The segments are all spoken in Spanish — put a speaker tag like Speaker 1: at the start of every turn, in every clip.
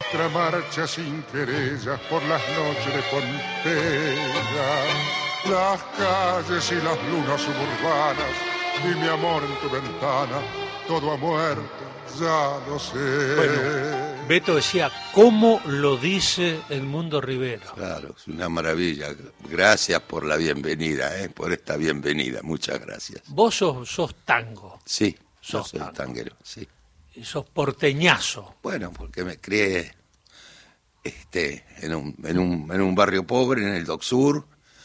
Speaker 1: nuestra marcha sin querellas por las noches de Pompeya, las calles y las lunas suburbanas y mi amor en tu ventana, todo ha muerto, ya lo sé.
Speaker 2: Bueno, Beto decía, ¿cómo lo dice el Mundo Rivero?
Speaker 3: Claro, es una maravilla. Gracias por la bienvenida, por esta bienvenida. Muchas gracias.
Speaker 2: Vos sos tango.
Speaker 3: Sí, yo
Speaker 2: Sos
Speaker 3: soy
Speaker 2: tango.
Speaker 3: tanguero, sí.
Speaker 2: Y sos porteñazo.
Speaker 3: Bueno, porque me crié en un barrio pobre, en el Dock Sur.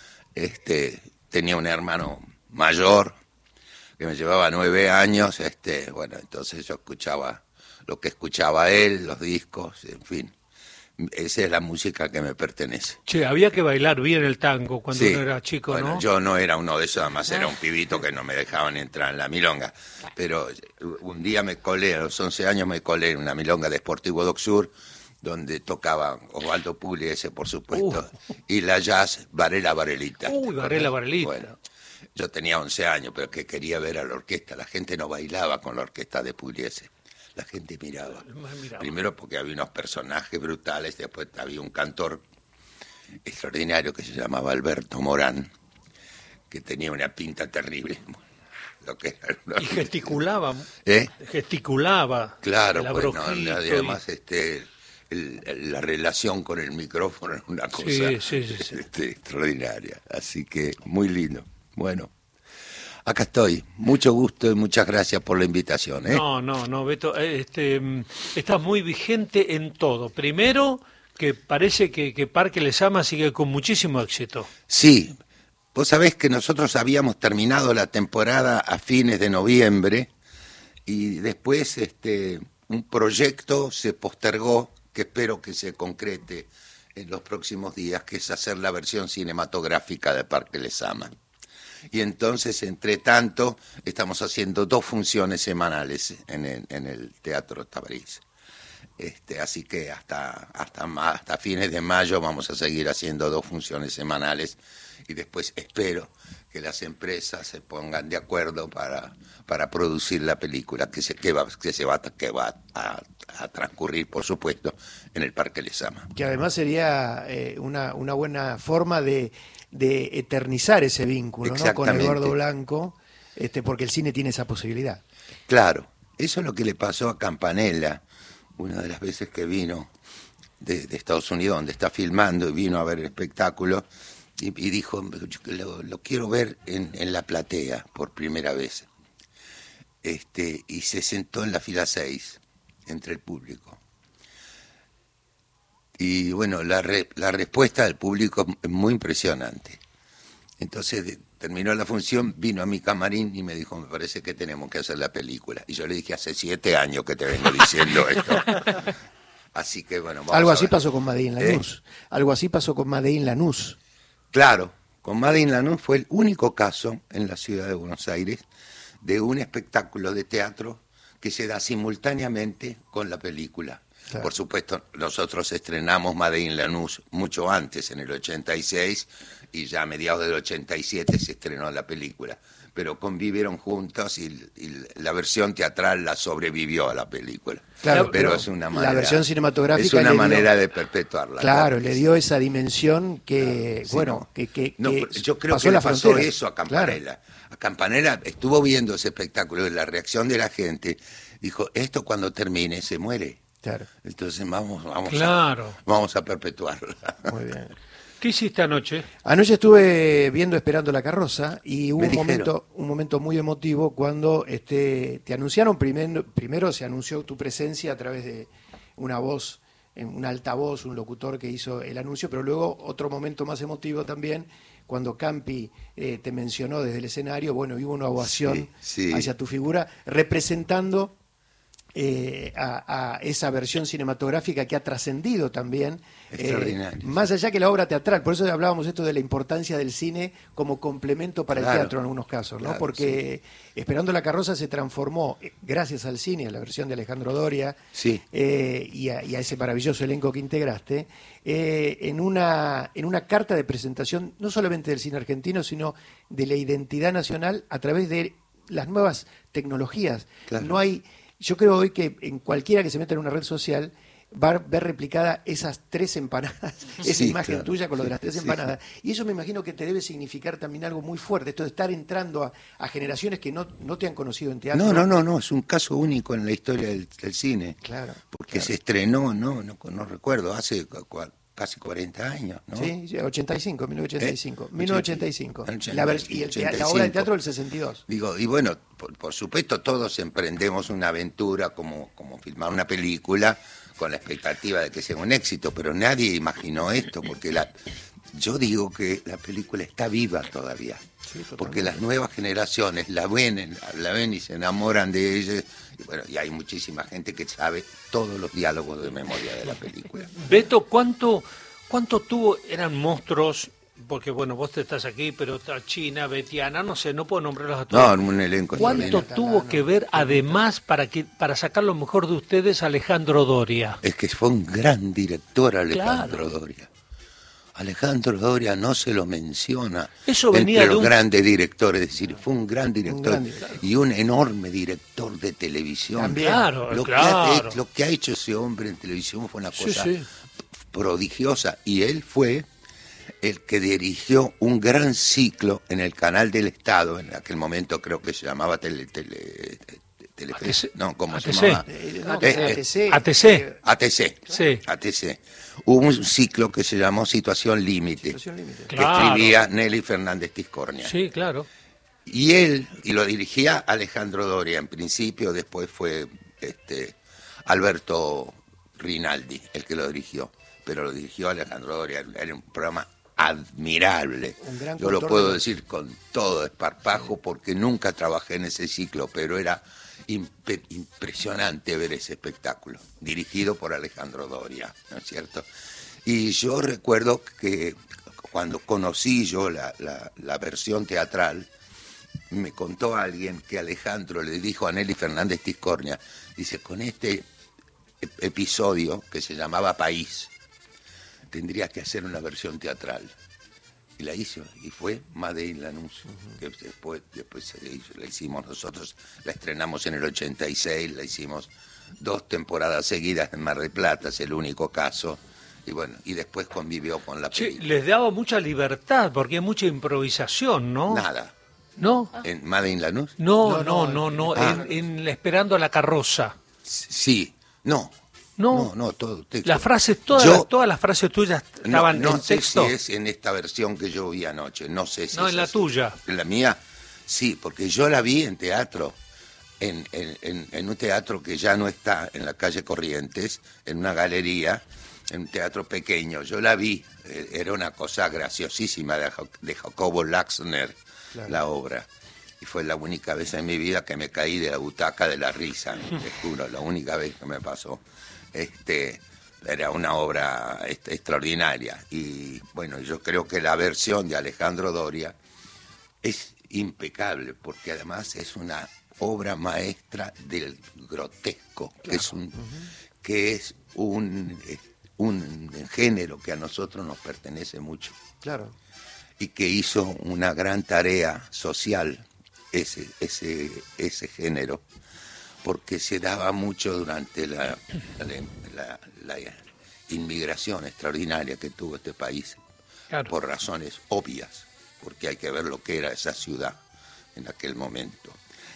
Speaker 3: Tenía un hermano mayor que me llevaba 9 años. Bueno, entonces yo escuchaba lo que escuchaba él, los discos, en fin. Esa es la música que me pertenece.
Speaker 2: Che, había que bailar bien el tango cuando
Speaker 3: Sí.
Speaker 2: uno era chico,
Speaker 3: Bueno,
Speaker 2: ¿no?
Speaker 3: yo no era uno de esos, además era un pibito que no me dejaban entrar en la milonga. Pero un día me colé, a los 11 años me colé en una milonga de Sportivo Dock Sur, donde tocaba Osvaldo Pugliese, por supuesto, y la jazz Varela Varelita.
Speaker 2: Uy, Varela Varelita.
Speaker 3: Bueno, yo tenía 11 años, pero que quería ver a la orquesta. La gente no bailaba con la orquesta de Pugliese. La gente miraba. Primero porque había unos personajes brutales, después había un cantor extraordinario que se llamaba Alberto Morán, que tenía una pinta terrible. Lo que era
Speaker 2: Y gesticulaba.
Speaker 3: ¿Eh?
Speaker 2: Gesticulaba.
Speaker 3: Claro,
Speaker 2: el
Speaker 3: pues,
Speaker 2: abrojito
Speaker 3: además la relación con el micrófono era una cosa
Speaker 2: sí.
Speaker 3: extraordinaria. Así que muy lindo. Bueno, acá estoy. Mucho gusto y muchas gracias por la invitación.
Speaker 2: No, Beto, estás muy vigente en todo. Primero, que parece que Parque Lezama sigue con muchísimo éxito.
Speaker 3: Sí, vos sabés que nosotros habíamos terminado la temporada a fines de noviembre y después un proyecto se postergó, que espero que se concrete en los próximos días, que es hacer la versión cinematográfica de Parque Lezama. Y entonces, entre tanto, estamos haciendo 2 funciones semanales en el Teatro Tabarís. Así que hasta fines de mayo vamos a seguir haciendo 2 funciones semanales y después espero que las empresas se pongan de acuerdo para producir la película que va a transcurrir, por supuesto, en el Parque Lezama.
Speaker 4: Que además sería una buena forma de eternizar ese vínculo, ¿no? Con Eduardo Blanco, porque el cine tiene esa posibilidad.
Speaker 3: Claro, eso es lo que le pasó a Campanella, una de las veces que vino de Estados Unidos, donde está filmando, y vino a ver el espectáculo, y dijo, lo quiero ver en la platea por primera vez. Y se sentó en la fila 6, entre el público. Y bueno, la respuesta del público es muy impresionante. Entonces terminó la función, vino a mi camarín y me dijo, me parece que tenemos que hacer la película. Y yo le dije, hace 7 años que te vengo diciendo esto. Así que bueno, vamos
Speaker 4: Algo
Speaker 3: a
Speaker 4: así
Speaker 3: ver.
Speaker 4: pasó con Madeleine Lanús. Algo así pasó con Madeleine Lanús.
Speaker 3: Claro, con Madeleine Lanús fue el único caso en la ciudad de Buenos Aires de un espectáculo de teatro que se da simultáneamente con la película. Claro. Por supuesto, nosotros estrenamos Madeleine Lanús mucho antes, en el 86, y ya a mediados del 87 se estrenó la película. Pero convivieron juntos y la versión teatral la sobrevivió a la película.
Speaker 4: Claro,
Speaker 3: pero es una manera,
Speaker 4: la versión cinematográfica
Speaker 3: es una manera de perpetuarla.
Speaker 4: Claro,
Speaker 3: ¿no?
Speaker 4: le dio esa dimensión que,
Speaker 3: claro,
Speaker 4: sí,
Speaker 3: que yo creo
Speaker 4: pasó
Speaker 3: que
Speaker 4: la
Speaker 3: le pasó
Speaker 4: frontera.
Speaker 3: eso a Campanella. Claro. A Campanella estuvo viendo ese espectáculo y la reacción de la gente dijo, esto cuando termine se muere.
Speaker 4: Claro.
Speaker 3: Entonces vamos a perpetuarla.
Speaker 4: Muy bien.
Speaker 2: ¿Qué hiciste anoche?
Speaker 4: Anoche estuve viendo Esperando la carroza y hubo un momento muy emotivo cuando te anunciaron, primero se anunció tu presencia a través de una voz, un altavoz, un locutor que hizo el anuncio, pero luego otro momento más emotivo también, cuando Campi te mencionó desde el escenario, bueno, hubo una ovación hacia tu figura, representando a esa versión cinematográfica que ha trascendido también, más allá que la obra teatral. Por eso hablábamos esto de la importancia del cine como complemento para el teatro en algunos casos, ¿no? Porque Esperando la carroza se transformó, gracias al cine, a la versión de Alejandro Doria, y a ese maravilloso elenco que integraste, en una carta de presentación no solamente del cine argentino, sino de la identidad nacional a través de las nuevas tecnologías. No hay... Yo creo hoy que en cualquiera que se meta en una red social, va a ver replicada esas 3 empanadas, esa
Speaker 3: Sí,
Speaker 4: imagen
Speaker 3: claro.
Speaker 4: tuya con lo de las 3
Speaker 3: Sí.
Speaker 4: empanadas. Y eso me imagino que te debe significar también algo muy fuerte, esto de estar entrando a generaciones que no te han conocido en teatro.
Speaker 3: No, es un caso único en la historia del cine.
Speaker 4: Claro.
Speaker 3: Porque
Speaker 4: claro.
Speaker 3: se estrenó, no recuerdo, hace casi 40 años, ¿no?
Speaker 4: Sí, 85, 1985. 1985. Y la
Speaker 3: 85.
Speaker 4: obra de teatro del 62.
Speaker 3: Digo, y bueno, por supuesto todos emprendemos una aventura como filmar una película con la expectativa de que sea un éxito, pero nadie imaginó esto, porque yo digo que la película está viva todavía, porque las nuevas generaciones la ven y se enamoran de ella, y bueno, y hay muchísima gente que sabe todos los diálogos de memoria de la película.
Speaker 2: Beto, ¿cuánto tuvo? Eran monstruos, porque bueno, vos te estás aquí, pero está China, Betiana, no sé, no puedo nombrarlos a todos.
Speaker 3: No, un elenco.
Speaker 2: ¿Cuánto tuvo que ver, además, para sacar lo mejor de ustedes, Alejandro Doria?
Speaker 3: Es que fue un gran director Alejandro Doria. Alejandro Doria no se lo menciona
Speaker 2: Eso venía
Speaker 3: entre
Speaker 2: de
Speaker 3: los
Speaker 2: un...
Speaker 3: grandes directores, es decir, fue un gran director y un enorme director de televisión.
Speaker 4: También.
Speaker 2: Claro,
Speaker 3: Lo que ha hecho ese hombre en televisión fue una cosa prodigiosa, y él fue el que dirigió un gran ciclo en el Canal del Estado, en aquel momento creo que se llamaba Telefe, no, ¿cómo se llamaba?
Speaker 2: ATC.
Speaker 3: ATC.
Speaker 2: Sí.
Speaker 3: ATC. Hubo un ciclo que se llamó Situación Límite, que
Speaker 2: Claro.
Speaker 3: escribía Nelly Fernández Tiscornia.
Speaker 2: Sí, claro.
Speaker 3: Y lo dirigía Alejandro Doria en principio, después fue Alberto Rinaldi el que lo dirigió, pero lo dirigió Alejandro Doria. Era un programa admirable. Yo lo puedo decir con todo desparpajo porque nunca trabajé en ese ciclo, pero era impresionante ver ese espectáculo, dirigido por Alejandro Doria, ¿no es cierto? Y yo recuerdo que cuando conocí yo la versión teatral, me contó alguien que Alejandro le dijo a Nelly Fernández Tiscornia, dice, con este episodio que se llamaba País, tendría que hacer una versión teatral. Y la hizo, y fue Made in Lanús, que después la hicimos nosotros, la estrenamos en el 86, la hicimos 2 temporadas seguidas en Mar del Plata, es el único caso, y bueno, y después convivió con la película.
Speaker 2: Sí, les daba mucha libertad, porque hay mucha improvisación, ¿no?
Speaker 3: Nada.
Speaker 2: ¿No?
Speaker 3: ¿En Made in Lanús?
Speaker 2: No, en Esperando a la carroza.
Speaker 3: Sí, no, todo texto.
Speaker 2: Las frases, todas las frases tuyas estaban
Speaker 3: no
Speaker 2: en
Speaker 3: sé
Speaker 2: texto.
Speaker 3: si es en esta versión que yo vi anoche, no sé si
Speaker 2: No,
Speaker 3: es
Speaker 2: en la
Speaker 3: así.
Speaker 2: tuya.
Speaker 3: En la mía, sí, porque yo la vi en teatro, en un teatro que ya no está en la calle Corrientes, en una galería, en un teatro pequeño. Yo la vi, era una cosa graciosísima de Jacobo Laxner, la obra. Y fue la única vez en mi vida que me caí de la butaca de la risa, te juro, la única vez que me pasó. Era una obra extraordinaria. Y bueno, yo creo que la versión de Alejandro Doria es impecable, porque además es una obra maestra del grotesco, que es un género que a nosotros nos pertenece mucho.
Speaker 4: Claro.
Speaker 3: Y que hizo una gran tarea social ese género, porque se daba mucho durante la inmigración extraordinaria que tuvo este país,
Speaker 2: Claro.
Speaker 3: por razones obvias, porque hay que ver lo que era esa ciudad en aquel momento.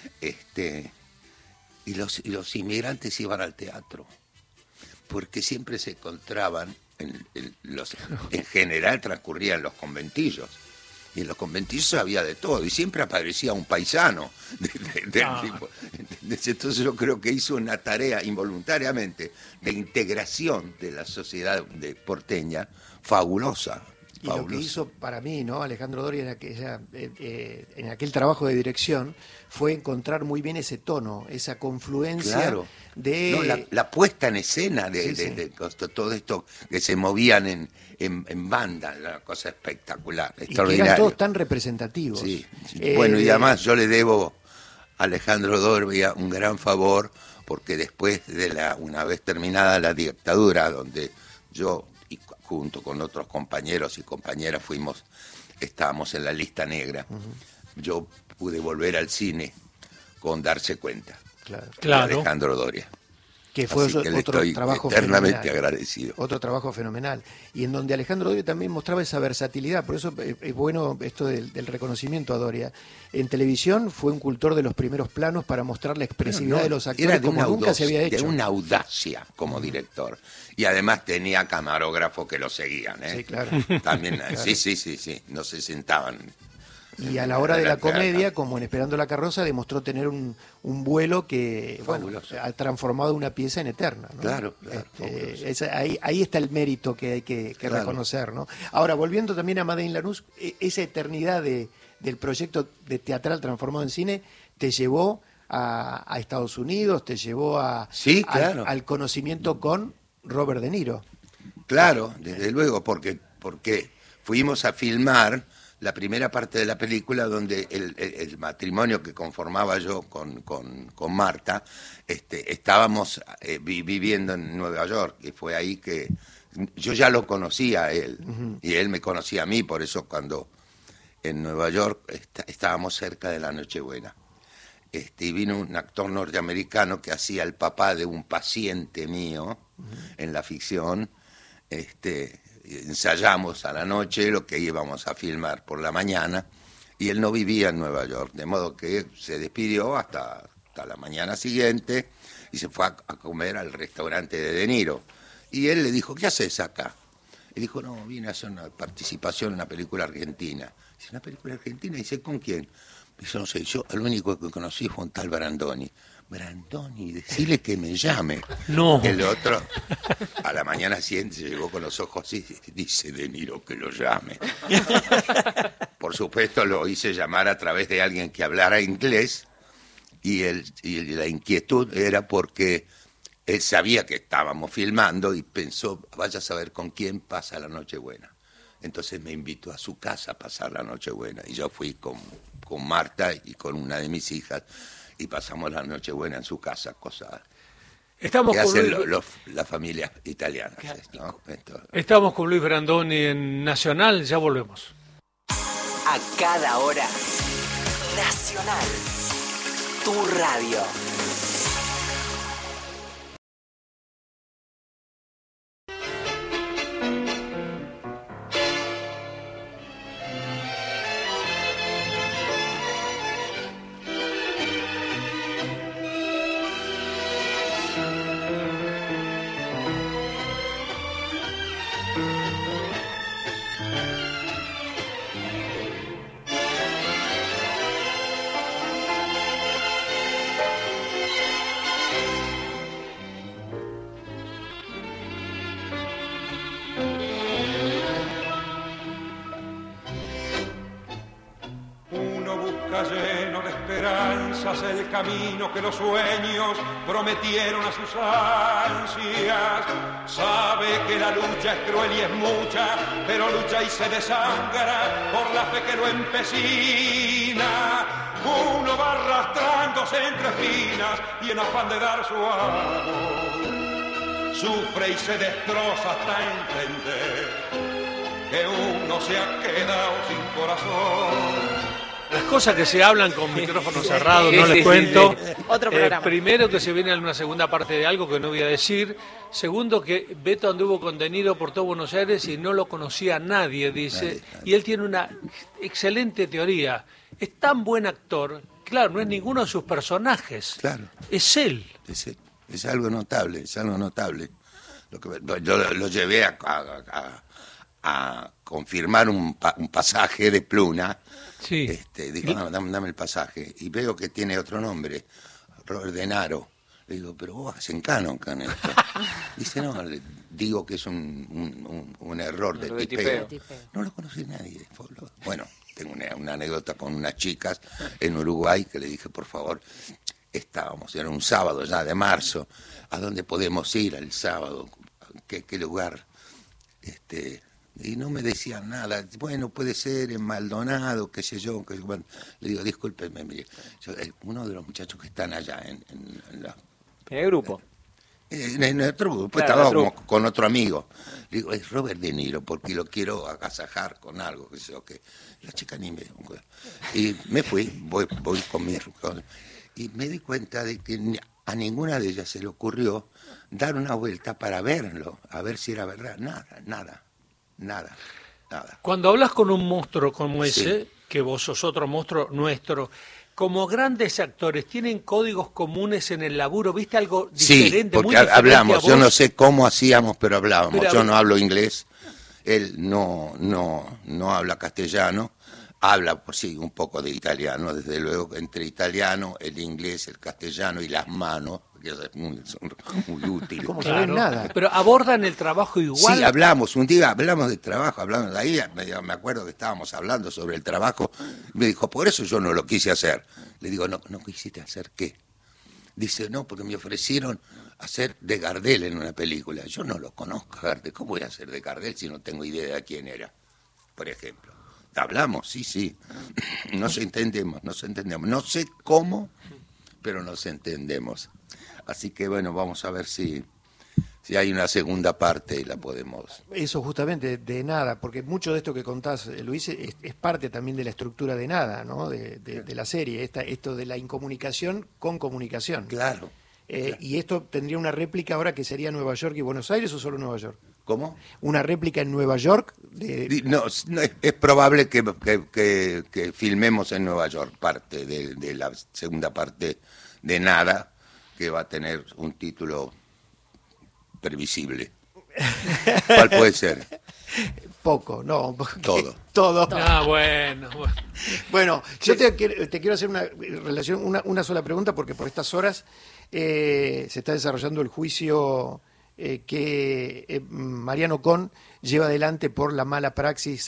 Speaker 3: Y los inmigrantes iban al teatro, porque siempre se encontraban, en general transcurrían los conventillos, y en los conventillos había de todo, y siempre aparecía un paisano del tipo. ¿Entendés? Entonces yo creo que hizo una tarea involuntariamente de integración de la sociedad porteña fabulosa.
Speaker 4: Y lo que hizo para mí, ¿no? Alejandro Doria en aquel trabajo de dirección fue encontrar muy bien ese tono, esa confluencia de...
Speaker 3: la puesta en escena de todo esto, que se movían en banda, una cosa espectacular, extraordinaria.
Speaker 4: Y que eran todos tan representativos.
Speaker 3: Sí. Bueno, y además yo le debo a Alejandro Doria un gran favor, porque después una vez terminada la dictadura, donde yo, y junto con otros compañeros y compañeras, estábamos en la lista negra, yo pude volver al cine con Darse Cuenta.
Speaker 2: Claro.
Speaker 3: Alejandro Doria.
Speaker 4: que fue
Speaker 3: Así que le
Speaker 4: otro
Speaker 3: estoy
Speaker 4: trabajo
Speaker 3: eternamente
Speaker 4: fenomenal.
Speaker 3: agradecido.
Speaker 4: Otro trabajo fenomenal. Y en donde Alejandro Doria también mostraba esa versatilidad. Por eso es bueno esto del reconocimiento a Doria. En televisión fue un cultor de los primeros planos para mostrar la expresividad de los actores
Speaker 3: era de
Speaker 4: como nunca se había hecho.
Speaker 3: De una audacia como director. Y además tenía camarógrafos que lo seguían.
Speaker 4: Sí, claro.
Speaker 3: También,
Speaker 4: Claro.
Speaker 3: sí. No se sentaban.
Speaker 4: Y a la hora de la
Speaker 3: Claro.
Speaker 4: comedia, como en Esperando la carroza, demostró tener un vuelo que
Speaker 3: Fabuloso.
Speaker 4: ha transformado una pieza en eterna, ¿no?
Speaker 3: Claro.
Speaker 4: Ahí está el mérito que hay que
Speaker 3: Claro.
Speaker 4: reconocer, ¿no? Ahora, volviendo también a Madeleine Lanús, esa eternidad del proyecto de teatral transformado en cine te llevó a Estados Unidos, te llevó
Speaker 3: Sí, claro.
Speaker 4: al conocimiento con Robert De Niro.
Speaker 3: Claro, desde luego, porque fuimos a filmar la primera parte de la película donde el matrimonio que conformaba yo con Marta, estábamos viviendo en Nueva York, y fue ahí que yo ya lo conocía a él, y él me conocía a mí, por eso cuando en Nueva York estábamos cerca de la Nochebuena. Y vino un actor norteamericano que hacía el papá de un paciente mío en la ficción. Ensayamos a la noche lo que íbamos a filmar por la mañana, y él no vivía en Nueva York, de modo que se despidió hasta la mañana siguiente y se fue a comer al restaurante de Niro. Y él le dijo, ¿qué haces acá? Y dijo, no, vine a hacer una participación en una película argentina. Dice, ¿una película argentina? Y dice, ¿con quién? Dice, no sé, yo el único que conocí fue un tal Brandoni. Brandoni, decile que me llame.
Speaker 2: No.
Speaker 3: El otro, a la mañana siguiente, se llegó con los ojos así, dice De Niro que lo llame. Por supuesto, lo hice llamar a través de alguien que hablara inglés, y la inquietud era porque él sabía que estábamos filmando y pensó, vaya a saber con quién pasa la Nochebuena. Entonces me invitó a su casa a pasar la Nochebuena, y yo fui con Marta y con una de mis hijas, y pasamos la Nochebuena en su casa, cosa
Speaker 2: Estamos
Speaker 3: que
Speaker 2: con
Speaker 3: hacen
Speaker 2: Luis,
Speaker 3: las familias italianas, ¿no?
Speaker 2: estamos con Luis Brandoni en Nacional, ya volvemos.
Speaker 5: A cada hora. Nacional. Tu radio.
Speaker 6: Lleno de esperanzas el camino que los sueños prometieron a sus ansias. Sabe que la lucha es cruel y es mucha, pero lucha y se desangra por la fe que lo empecina. Uno va arrastrándose entre espinas y en afán de dar su amor sufre y se destroza hasta entender que uno se ha quedado sin corazón.
Speaker 2: Las cosas que se hablan con micrófono cerrado, no les cuento.
Speaker 7: Otro programa.
Speaker 2: Primero, que se viene una segunda parte de algo que no voy a decir. Segundo, que Beto anduvo con De Niro por todo Buenos Aires y no lo conocía nadie, dice.
Speaker 3: Nadie.
Speaker 2: Y él tiene una excelente teoría. Es tan buen actor, claro, no es ninguno de sus personajes.
Speaker 3: Claro.
Speaker 2: Es él.
Speaker 3: Es algo notable, es algo notable. Yo lo llevé a confirmar un pasaje de Pluna.
Speaker 2: Sí.
Speaker 3: Dijo, no, dame el pasaje. Y veo que tiene otro nombre, Robert De Niro. Le digo, pero vos hacen canon con esto. Dice, no, le digo que es un error de tipeo. No lo conocí nadie. Bueno, tengo una anécdota con unas chicas en Uruguay que le dije, por favor, era un sábado ya de marzo, ¿a dónde podemos ir el sábado? ¿Qué lugar? Y no me decían nada. Bueno, puede ser en Maldonado, qué sé yo. Bueno, le digo, discúlpeme, mire, uno de los muchachos que están allá en
Speaker 8: ¿En el grupo?
Speaker 3: En otro grupo,
Speaker 8: Claro,
Speaker 3: estábamos con otro amigo. Le digo, es Robert De Niro, porque lo quiero agasajar con algo, qué sé yo, que la chica ni me... Y me fui, voy con mi... Y me di cuenta de que a ninguna de ellas se le ocurrió dar una vuelta para verlo, a ver si era verdad. Nada.
Speaker 2: Cuando hablas con un monstruo como ese,
Speaker 3: Sí.
Speaker 2: que vos sos otro monstruo nuestro, como grandes actores, ¿tienen códigos comunes en el laburo? ¿Viste algo diferente?
Speaker 3: Sí,
Speaker 2: muy
Speaker 3: porque
Speaker 2: diferente a
Speaker 3: hablamos,
Speaker 2: vos?
Speaker 3: yo no sé cómo hacíamos, pero hablábamos.
Speaker 2: Pero
Speaker 3: Yo no hablo inglés, él no habla castellano, habla, pues sí, un poco de italiano, desde luego, entre italiano, el inglés, el castellano y las manos, que eso es son muy útil.
Speaker 4: ¿Cómo se ven nada?
Speaker 2: Pero abordan el trabajo igual.
Speaker 3: Sí, hablamos, un día hablamos de trabajo, hablamos de ahí, me acuerdo que estábamos hablando sobre el trabajo, me dijo, por eso yo no lo quise hacer. Le digo, no quisiste hacer qué. Dice, no, porque me ofrecieron hacer de Gardel en una película. Yo no lo conozco, Gardel, ¿cómo voy a hacer de Gardel si no tengo idea de quién era? Por ejemplo. Hablamos, sí. Nos entendemos. No sé cómo, pero nos entendemos. Así que bueno, vamos a ver si hay una segunda parte y la podemos...
Speaker 4: Eso justamente, de nada, porque mucho de esto que contás, Luis, es parte también de la estructura de nada, ¿no? De la serie, esto de la incomunicación con comunicación.
Speaker 3: Claro.
Speaker 4: ¿Y esto tendría una réplica ahora que sería Nueva York y Buenos Aires o solo Nueva York?
Speaker 3: ¿Cómo?
Speaker 4: ¿Una réplica en Nueva York?
Speaker 3: No, es probable que filmemos en Nueva York parte de la segunda parte de Nada, que va a tener un título previsible. ¿Cuál puede ser?
Speaker 4: Poco, no.
Speaker 3: Todo.
Speaker 4: Todo.
Speaker 2: Ah, bueno.
Speaker 4: Bueno, yo te quiero hacer una sola pregunta, porque por estas horas se está desarrollando el juicio que Mariano Con lleva adelante por la mala praxis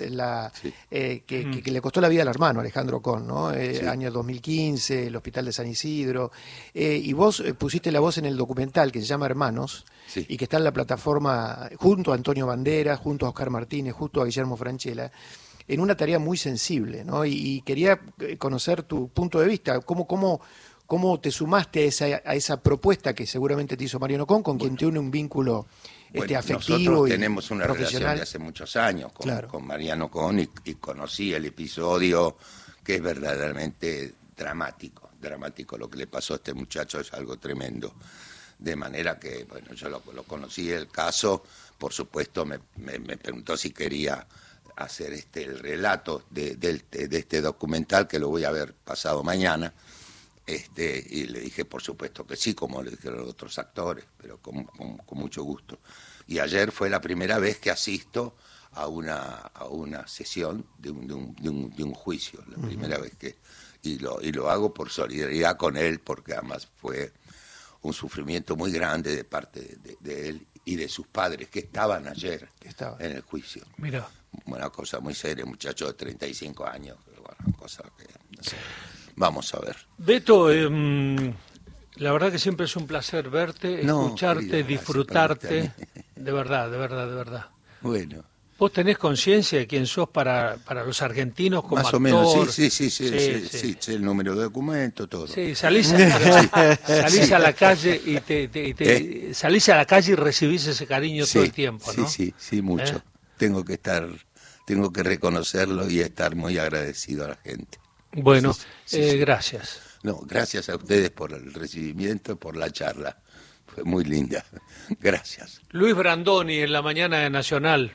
Speaker 4: que le costó la vida al hermano Alejandro Con, ¿no? Año 2015, el hospital de San Isidro, y vos pusiste la voz en el documental que se llama Hermanos,
Speaker 3: Sí.
Speaker 4: y que está en la plataforma junto a Antonio Banderas, junto a Oscar Martínez, junto a Guillermo Francella, en una tarea muy sensible, ¿no? Y quería conocer tu punto de vista, ¿cómo te sumaste a esa propuesta que seguramente te hizo Mariano Con quien te une un vínculo afectivo
Speaker 3: nosotros
Speaker 4: y
Speaker 3: tenemos una relación
Speaker 4: profesional
Speaker 3: de hace muchos años
Speaker 4: Claro.
Speaker 3: con Mariano Con y conocí el episodio que es verdaderamente dramático lo que le pasó a este muchacho es algo tremendo, de manera que, bueno, yo lo conocí el caso, por supuesto me preguntó si quería hacer el relato de este documental, que lo voy a ver pasado mañana, y le dije por supuesto que sí, como le dijeron los otros actores, pero con mucho gusto. Y ayer fue la primera vez que asisto a una sesión de un juicio, la primera vez que... Y lo hago por solidaridad con él, porque además fue un sufrimiento muy grande de parte de él y de sus padres, que estaban ayer en el juicio.
Speaker 2: Mira.
Speaker 3: Una cosa muy seria, un muchacho de 35 años, pero bueno, una cosa que... No sé. Vamos a ver.
Speaker 2: Beto, la verdad que siempre es un placer verte, escucharte,
Speaker 3: querida,
Speaker 2: disfrutarte. De verdad.
Speaker 3: Bueno.
Speaker 2: ¿Vos tenés conciencia de quién sos para los argentinos como
Speaker 3: Más
Speaker 2: actor?
Speaker 3: o menos, sí, sé el número de documento, todo.
Speaker 2: Sí, salís a la calle y salís a la calle y recibís ese cariño todo el tiempo, ¿no?
Speaker 3: Sí, mucho. Tengo que reconocerlo y estar muy agradecido a la gente.
Speaker 2: Bueno,
Speaker 3: Sí.
Speaker 2: gracias.
Speaker 3: No, gracias a ustedes por el recibimiento, por la charla. Fue muy linda. Gracias.
Speaker 2: Luis Brandoni en la mañana de Nacional.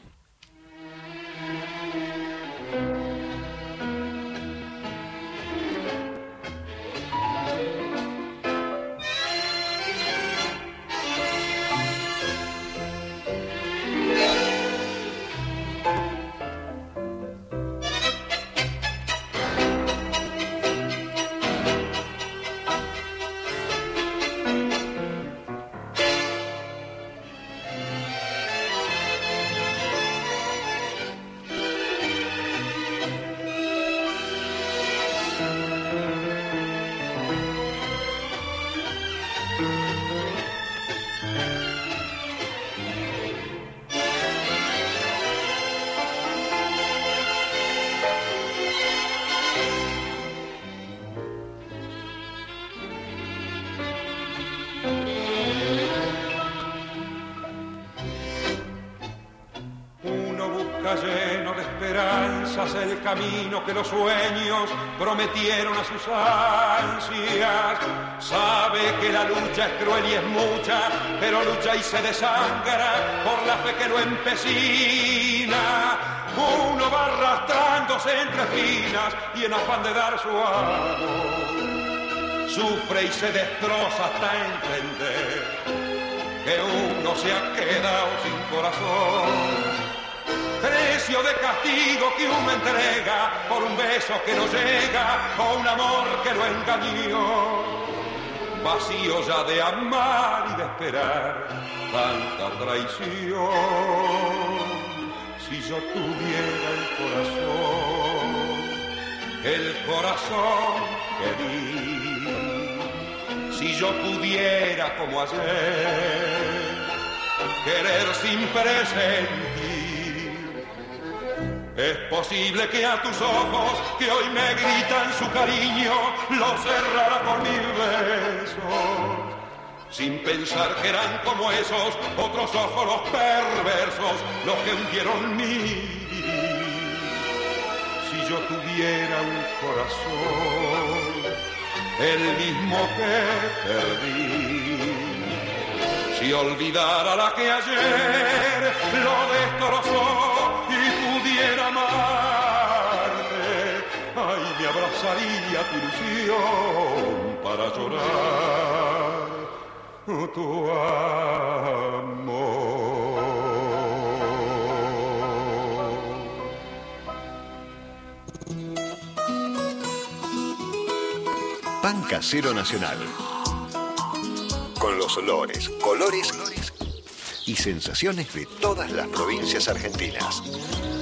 Speaker 6: Uno busca lleno de esperanzas el camino que los sueños prometieron a sus ansias. Sabe que la lucha es cruel y es mucha, pero lucha y se desangra por la fe que lo empecina. Uno va arrastrándose entre espinas y en afán de dar su amor sufre y se destroza hasta entender que uno se ha quedado sin corazón. Precio de castigo que uno entrega por un beso que no llega o un amor que lo engañó. Vacío ya de amar y de esperar tanta traición. Si yo tuviera el corazón que di, si yo pudiera como ayer querer sin presentir, es posible que a tus ojos que hoy me gritan su cariño los cerrara con mil besos, sin pensar que eran como esos otros ojos los perversos los que hundieron mi vivir. Si yo tuviera un corazón, el mismo que perdí, si olvidara la que ayer lo destrozó y pudiera amarte, ay, me abrazaría tu ilusión para llorar tu amor.
Speaker 7: Pan Casero Nacional. Con los olores, colores y sensaciones de todas las provincias argentinas.